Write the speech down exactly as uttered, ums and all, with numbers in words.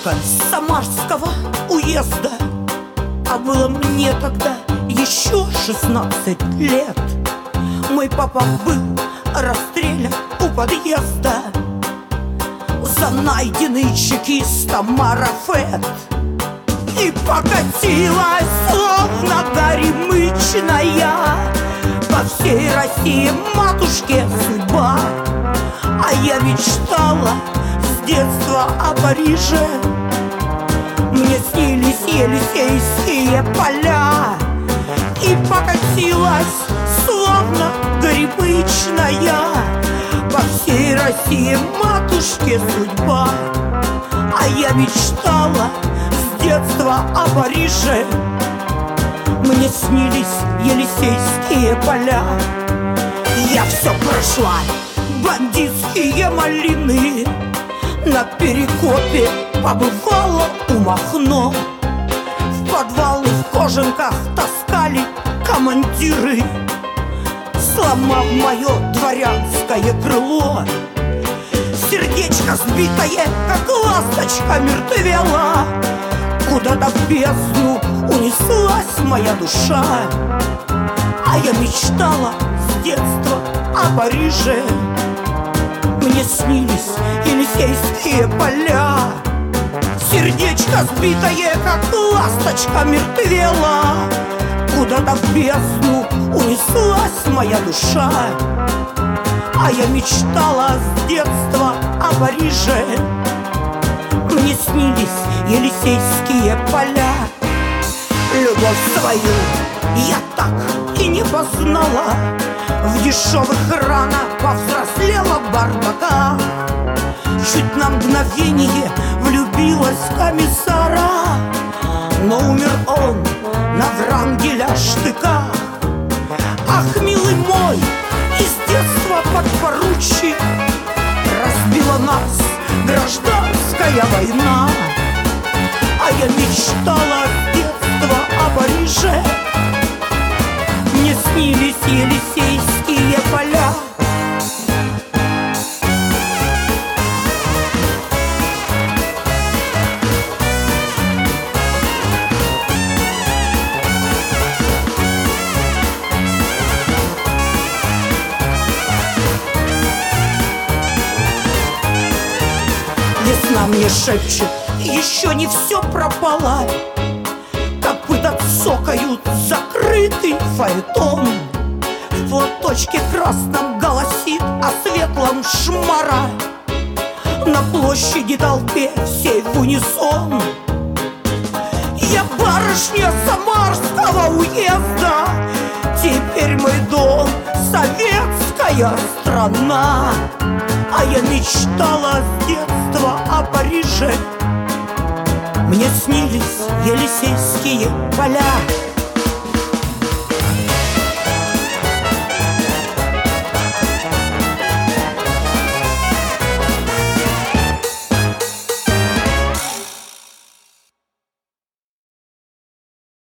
Сердечко Самарского уезда, а было мне тогда еще шестнадцать лет. Мой папа был расстрелян у подъезда за найденный чекистом марафет. И покатилась, словно горемычная, по всей России матушке судьба. А я мечтала с детства о Париже. Мне снились Елисейские поля. И покатилась, словно горемычная, по всей России матушке судьба. А я мечтала с детства о Париже. Мне снились Елисейские поля. Я все прошла, бандитские малины, на Перекопе побывала у Махно. В подвалы в кожанках таскали командиры, сломав мое дворянское крыло. Сердечко сбитое, как ласточка, мертвела. Куда-то в бездну унеслась моя душа. А я мечтала с детства о Париже. Мне снились Елисейские поля. Сердечко сбитое, как ласточка, мертвела. Куда-то в бездну унеслась моя душа. А я мечтала с детства о Париже. Мне снились Елисейские поля. Любовь свою я так и не познала. В дешевых ранах повзрослела в бардаках. Чуть на мгновение влюбилась в комиссара, но умер он на Врангеля штыках. Ах, милый мой, из детства подпоручик, разбила нас гражданская война. А я мечтала с детства о Париже. Мне снились Елисейские поля. Весна мне шепчет, еще не все пропало. Копыта цокают, закрытый фаэтон. В платочке красном голосит о светлом Шмара. На площади толпе всей в унисон. Я барышня Самарского уезда, теперь мой дом советская страна. А я мечтала с детства о Париже. Мне снились Елисейские поля.